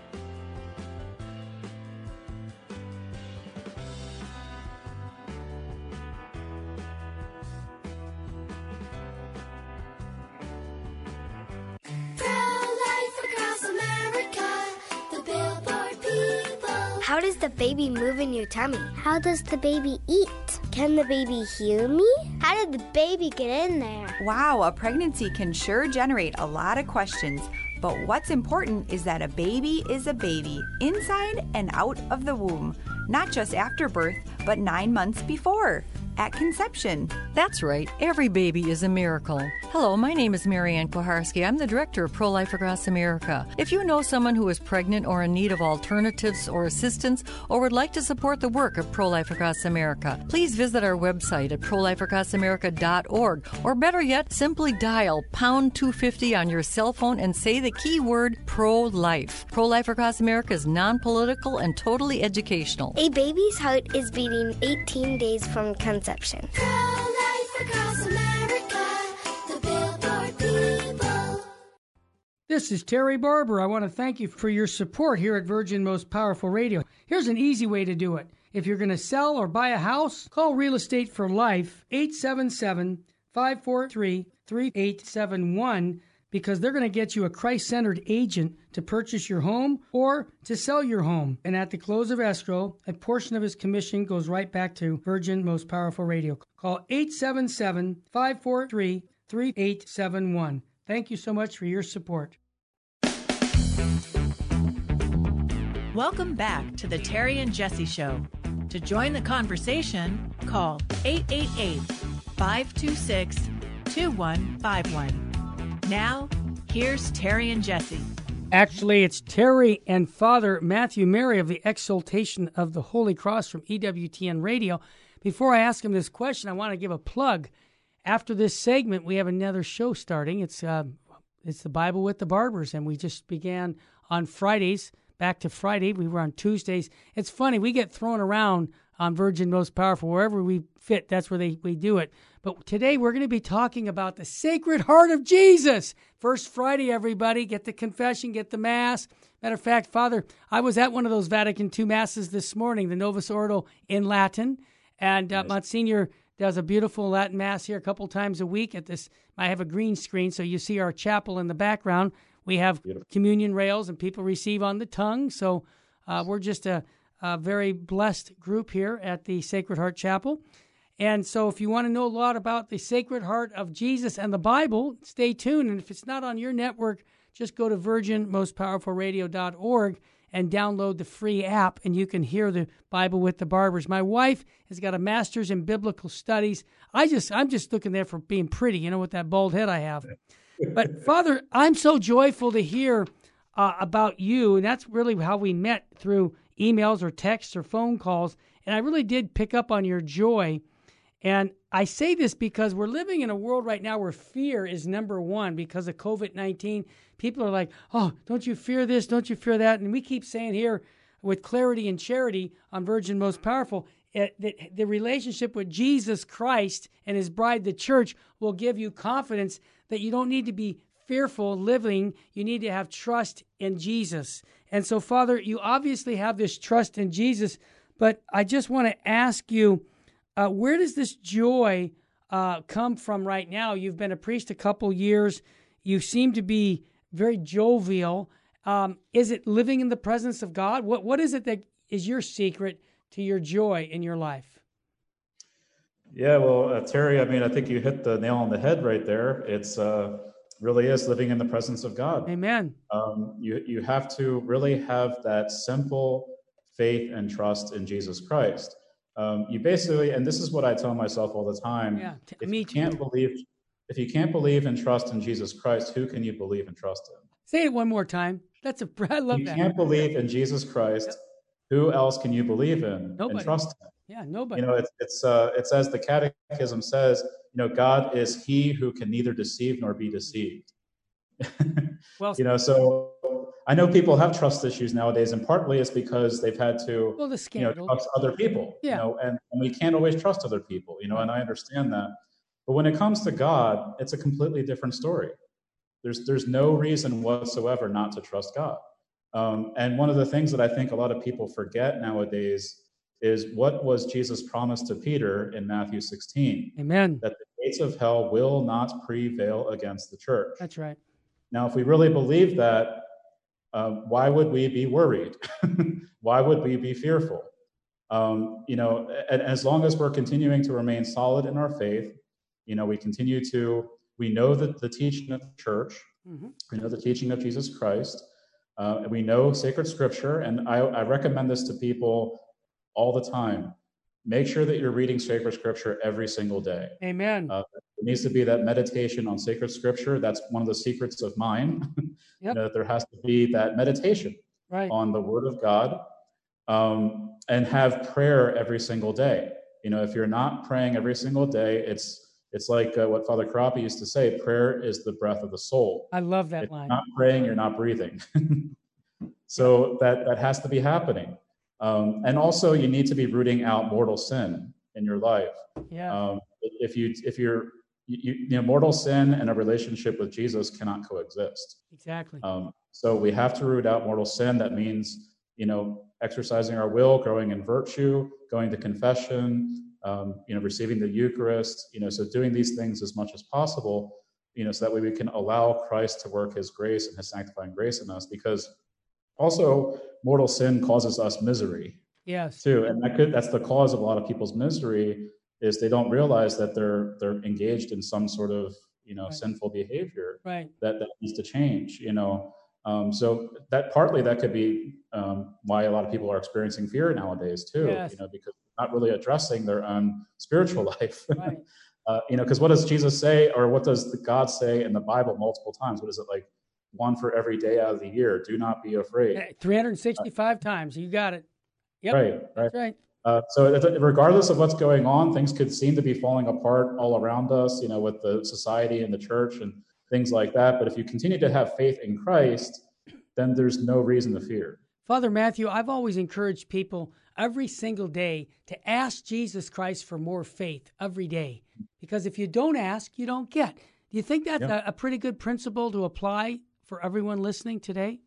How does the baby move in your tummy? How does the baby eat? Can the baby hear me? How did the baby get in there? Wow, a pregnancy can sure generate a lot of questions. But what's important is that a baby is a baby, inside and out of the womb, not just after birth, but 9 months before. at conception. That's right. Every baby is a miracle. Hello, my name is Marianne Koharski. I'm the director of Pro-Life Across America. If you know someone who is pregnant or in need of alternatives or assistance or would like to support the work of Pro-Life Across America, please visit our website at prolifeacrossamerica.org, or better yet, simply dial pound 250 on your cell phone and say the keyword pro-life. Pro-Life Across America is non-political and totally educational. A baby's heart is beating 18 days from conception. Pro-Life Across America, the Billboard people. This is Terry Barber. I want to thank you for your support here at Virgin Most Powerful Radio. Here's an easy way to do it. If you're going to sell or buy a house, call Real Estate for Life, 877-543-3871, because they're going to get you a Christ-centered agent to purchase your home or to sell your home. And at the close of escrow, a portion of his commission goes right back to Virgin Most Powerful Radio. Call 877-543-3871. Thank you so much for your support. Welcome back to the Terry and Jesse Show. To join the conversation, call 888-526-2151. Now, here's Terry and Jesse. Actually, it's Terry and Father Matthew Mary of the Exaltation of the Holy Cross from EWTN Radio. Before I ask him this question, I want to give a plug. After this segment, we have another show starting. It's the Bible with the Barbers, and we just began on Fridays. Back to Friday. We were on Tuesdays. It's funny. We get thrown around on Virgin Most Powerful. Wherever we fit, that's where we do it. But today we're going to be talking about the Sacred Heart of Jesus. First Friday, everybody. Get the confession, get the Mass. Matter of fact, Father, I was at one of those Vatican II Masses this morning, the Novus Ordo in Latin. And Monsignor does a beautiful Latin Mass here a couple times a week at this. I have a green screen, so you see our chapel in the background. We have communion rails, and people receive on the tongue. So we're just a very blessed group here at the Sacred Heart Chapel. And so if you want to know a lot about the Sacred Heart of Jesus and the Bible, stay tuned. And if it's not on your network, just go to virginmostpowerfulradio.org and download the free app, and you can hear the Bible with the Barbers. My wife has got a master's in biblical studies. I'm just looking there for being pretty, with that bald head I have. But, Father, I'm so joyful to hear about you, and that's really how we met, through emails or texts or phone calls, and I really did pick up on your joy. And I say this because we're living in a world right now where fear is number one because of COVID-19. People are like, oh, don't you fear this, don't you fear that? And we keep saying here with clarity and charity on Virgin Most Powerful, that the relationship with Jesus Christ and his bride, the church, will give you confidence that you don't need to be fearful living. You need to have trust in Jesus. And so, Father, you obviously have this trust in Jesus, but I just want to ask you, where does this joy come from right now? You've been a priest a couple years. You seem to be very jovial. Is it living in the presence of God? What is it that is your secret to your joy in your life? Yeah, well, Terry, I think you hit the nail on the head right there. It's really is living in the presence of God. Amen. You have to really have that simple faith and trust in Jesus Christ. You basically, and this is what I tell myself all the time. Yeah, if you can't believe and trust in Jesus Christ, who can you believe and trust in? Say it one more time. I love that. You can't believe in Jesus Christ. Yep. Who else can you believe in and trust in? Yeah, nobody. It's as the Catechism says, God is he who can neither deceive nor be deceived. Well, so I know people have trust issues nowadays, and partly it's because they've had to, trust other people, and we can't always trust other people, and I understand that. But when it comes to God, it's a completely different story. There's no reason whatsoever not to trust God. And one of the things that I think a lot of people forget nowadays is what was Jesus' promise to Peter in Matthew 16. Amen. That the gates of hell will not prevail against the church. That's right. Now, if we really believe that, why would we be worried? Why would we be fearful? And as long as we're continuing to remain solid in our faith, we know that the teaching of the church, we know the teaching of Jesus Christ, we know sacred scripture, and I recommend this to people all the time. make sure that you're reading sacred scripture every single day. Amen. It needs to be that meditation on sacred scripture. That's one of the secrets of mine. Yep. That there has to be that meditation on the Word of God, and have prayer every single day. If you're not praying every single day, it's like what Father Crappy used to say: prayer is the breath of the soul. I love that If line. you're not praying, you're not breathing. So that has to be happening. And also, you need to be rooting out mortal sin in your life. Yeah. If you're mortal sin and a relationship with Jesus cannot coexist. Exactly. So we have to root out mortal sin. That means, exercising our will, growing in virtue, going to confession, receiving the Eucharist, so doing these things as much as possible, so that way we can allow Christ to work his grace and his sanctifying grace in us, because also mortal sin causes us misery. Yes. Too. And that's the cause of a lot of people's misery, is they don't realize that they're engaged in some sort of, sinful behavior that needs to change, so that partly that could be why a lot of people are experiencing fear nowadays too, Yes. Because they're not really addressing their own spiritual life. Right. Because what does Jesus say, or what does God say in the Bible multiple times? What is it, like one for every day out of the year? Do not be afraid. 365 times. You got it. Yep. Right. That's right. So regardless of what's going on, things could seem to be falling apart all around us, with the society and the church and things like that. But if you continue to have faith in Christ, then there's no reason to fear. Father Matthew, I've always encouraged people every single day to ask Jesus Christ for more faith every day. Because if you don't ask, you don't get. Do you think that's a pretty good principle to apply for everyone listening today?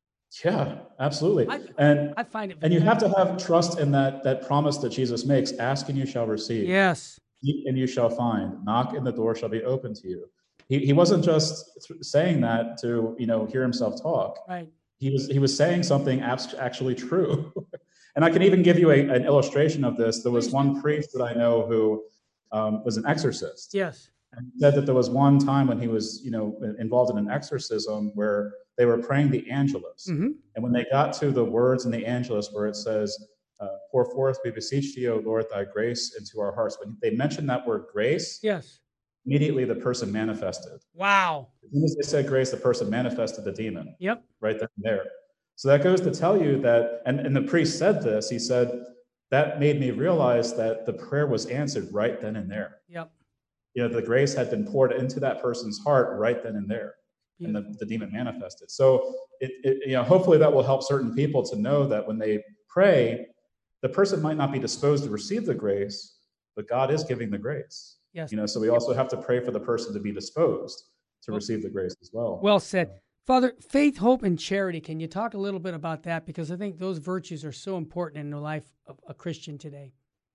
Yeah, absolutely. I find it. And you have to have trust in that promise that Jesus makes: ask and you shall receive. Yes. Seek and you shall find. Knock and the door shall be open to you. He wasn't just saying that to hear himself talk. Right. He was saying something actually true. And I can even give you an illustration of this. There was one priest that I know who was an exorcist. Yes. And he said that there was one time when he was, involved in an exorcism where they were praying the Angelus. Mm-hmm. And when they got to the words in the Angelus where it says, pour forth, we beseech thee, O Lord, thy grace into our hearts. When they mentioned that word grace, yes, immediately the person manifested. Wow. As soon as they said grace, the person manifested the demon. Yep. Right then and there. So that goes to tell you that, and the priest said this, he said, that made me realize that the prayer was answered right then and there. Yep. The grace had been poured into that person's heart right then and there. And the demon manifested. So hopefully that will help certain people to know that when they pray, the person might not be disposed to receive the grace, but God is giving the grace. Yes. So we also have to pray for the person to be disposed to receive the grace as well. Well said. Father, faith, hope, and charity. Can you talk a little bit about that? Because I think those virtues are so important in the life of a Christian today.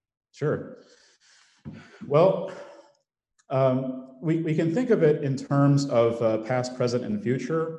Sure. Well, we can think of it in terms of past, present, and future.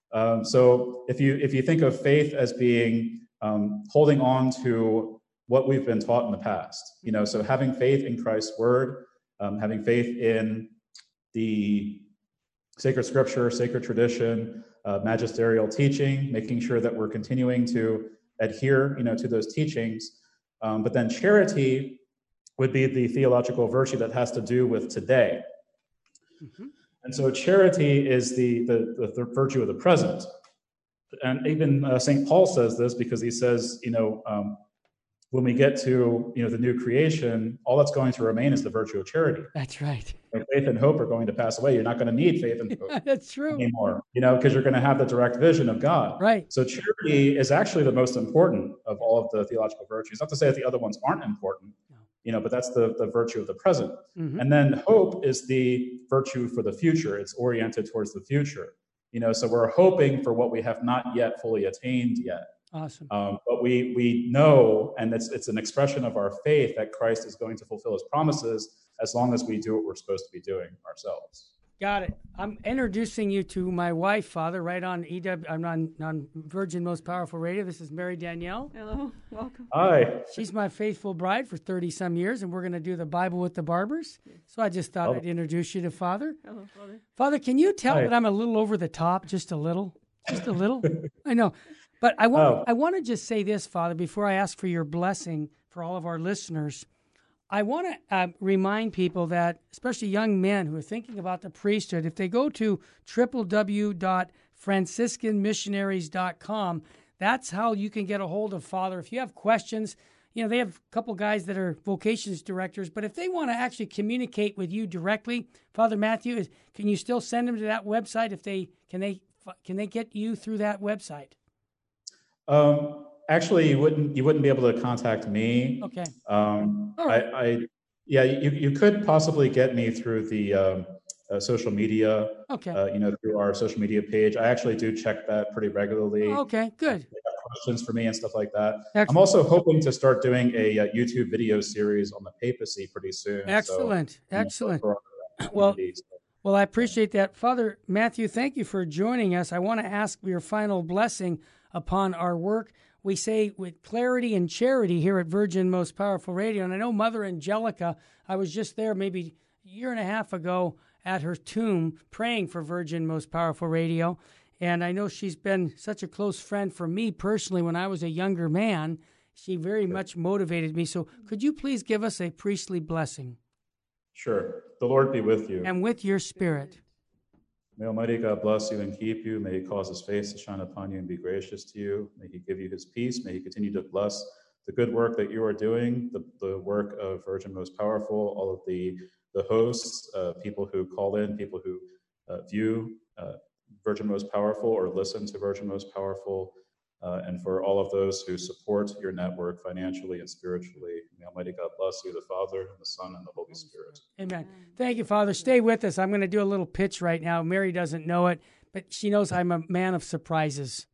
So if you think of faith as being holding on to what we've been taught in the past, so having faith in Christ's word, having faith in the sacred scripture, sacred tradition, magisterial teaching, making sure that we're continuing to adhere, to those teachings. But then charity would be the theological virtue that has to do with today. Mm-hmm. And so charity is the virtue of the present. And even St. Paul says this because he says, when we get to, the new creation, all that's going to remain is the virtue of charity. That's right. And faith and hope are going to pass away. You're not going to need faith and hope that's true. anymore, because you're going to have the direct vision of God. Right. So charity is actually the most important of all of the theological virtues. Not to say that the other ones aren't important, but that's the virtue of the present. Mm-hmm. And then hope is the virtue for the future. It's oriented towards the future. So we're hoping for what we have not yet fully attained yet. Awesome. But we know, and it's an expression of our faith, that Christ is going to fulfill his promises as long as we do what we're supposed to be doing ourselves. Got it. I'm introducing you to my wife, Father, right on I'm on Virgin Most Powerful Radio. This is Mary Danielle. Hello. Welcome. Hi. She's my faithful bride for 30-some years, and we're going to do the Bible with the Barbers. So I just thought I'd introduce you to Father. Hello, Father. Father, can you tell that I'm a little over the top? Just a little? Just a little? I know. But I want to just say this, Father, before I ask for your blessing for all of our listeners. I want to remind people that, especially young men who are thinking about the priesthood, if they go to www.franciscanmissionaries.com, that's how you can get a hold of Father. If you have questions, they have a couple guys that are vocations directors, but if they want to actually communicate with you directly, Father Matthew, can you still send them to that website? Can they get you through that website? Actually, you wouldn't be able to contact me. Okay. You could possibly get me through the social media. Okay. Through our social media page. I actually do check that pretty regularly. Oh, okay, good. They have questions for me and stuff like that. Excellent. I'm also hoping to start doing a YouTube video series on the papacy pretty soon. Excellent. Well, I appreciate that. Father Matthew, thank you for joining us. I want to ask your final blessing upon our work. We say with clarity and charity here at Virgin Most Powerful Radio. And I know Mother Angelica, I was just there maybe a year and a half ago at her tomb praying for Virgin Most Powerful Radio. And I know she's been such a close friend for me personally when I was a younger man. She very much motivated me. So could you please give us a priestly blessing? Sure. The Lord be with you. And with your spirit. May Almighty God bless you and keep you. May He cause His face to shine upon you and be gracious to you. May He give you His peace. May He continue to bless the good work that you are doing, the work of Virgin Most Powerful, all of the hosts, people who call in, people who view Virgin Most Powerful or listen to Virgin Most Powerful, and for all of those who support your network financially and spiritually. May Almighty God bless you, the Father, and the Son, and the Holy Spirit. Amen. Thank you, Father. Stay with us. I'm going to do a little pitch right now. Mary doesn't know it, but she knows I'm a man of surprises.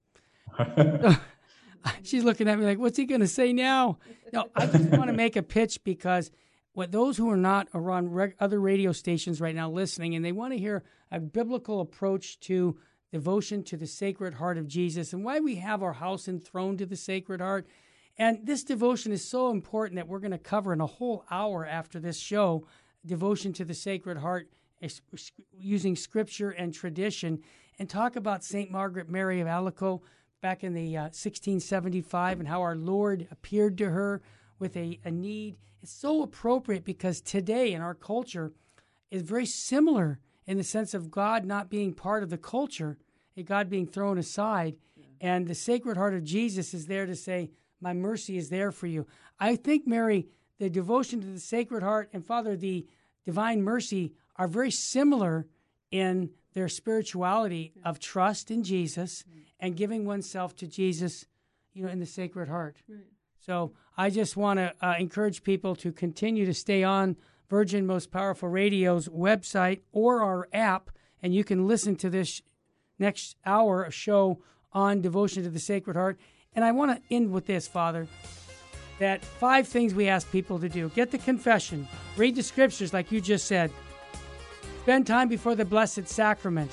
She's looking at me like, what's he going to say now? No, I just want to make a pitch because those who are not around other radio stations right now listening, and they want to hear a biblical approach to devotion to the Sacred Heart of Jesus and why we have our house enthroned to the Sacred Heart. And this devotion is so important that we're going to cover in a whole hour after this show, devotion to the Sacred Heart, using scripture and tradition, and talk about St. Margaret Mary of Alacoque back in the 1675 and how our Lord appeared to her with a need. It's so appropriate because today in our culture is very similar in the sense of God not being part of the culture, and God being thrown aside. Yeah. And the Sacred Heart of Jesus is there to say, my mercy is there for you. I think, Mary, the devotion to the Sacred Heart and, Father, the Divine Mercy are very similar in their spirituality of trust in Jesus and giving oneself to Jesus, in the Sacred Heart. Right. So I just want to encourage people to continue to stay on Virgin Most Powerful Radio's website or our app, and you can listen to this next hour of show on devotion to the Sacred Heart. And I want to end with this, Father, that 5 things we ask people to do. Get the confession. Read the scriptures like you just said. Spend time before the Blessed Sacrament.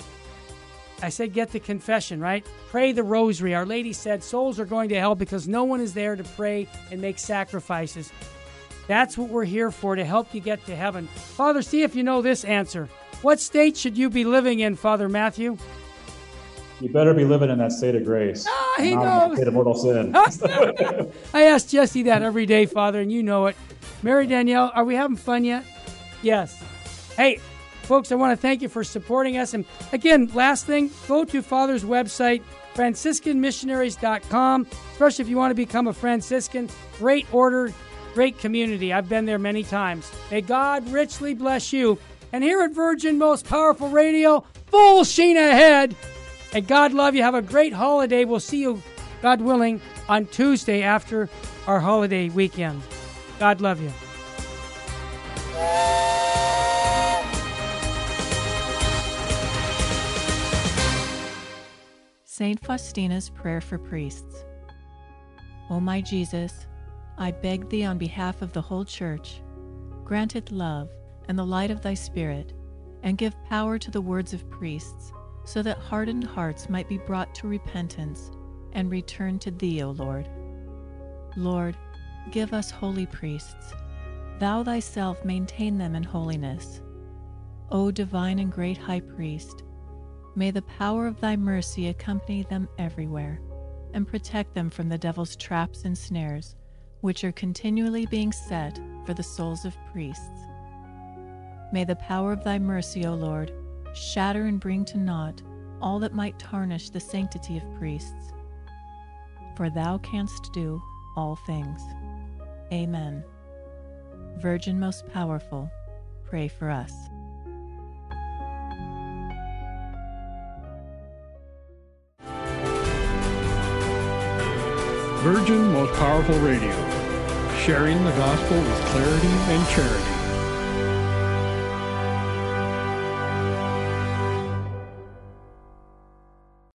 I said get the confession, right? Pray the rosary. Our Lady said souls are going to hell because no one is there to pray and make sacrifices. That's what we're here for, to help you get to heaven. Father, see if you know this answer. What state should you be living in, Father Matthew? You better be living in that state of grace. He not knows. In the state of mortal sin. I ask Jesse that every day, Father, and you know it. Mary Danielle, are we having fun yet? Yes. Hey, folks, I want to thank you for supporting us. And again, last thing, go to Father's website, franciscanmissionaries.com, especially if you want to become a Franciscan. Great order. Great community. I've been there many times. May God richly bless you. And here at Virgin Most Powerful Radio, full sheen ahead. And God love you. Have a great holiday. We'll see you, God willing, on Tuesday after our holiday weekend. God love you. St. Faustina's Prayer for Priests. O my Jesus, I beg thee on behalf of the whole Church, grant it love and the light of thy Spirit, and give power to the words of priests, so that hardened hearts might be brought to repentance and return to thee, O Lord. Lord, give us holy priests. Thou thyself maintain them in holiness. O divine and great High Priest, may the power of thy mercy accompany them everywhere, and protect them from the devil's traps and snares, which are continually being set for the souls of priests. May the power of thy mercy, O Lord, shatter and bring to naught all that might tarnish the sanctity of priests. For thou canst do all things. Amen. Virgin most powerful, pray for us. Virgin Most Powerful Radio, sharing the gospel with clarity and charity.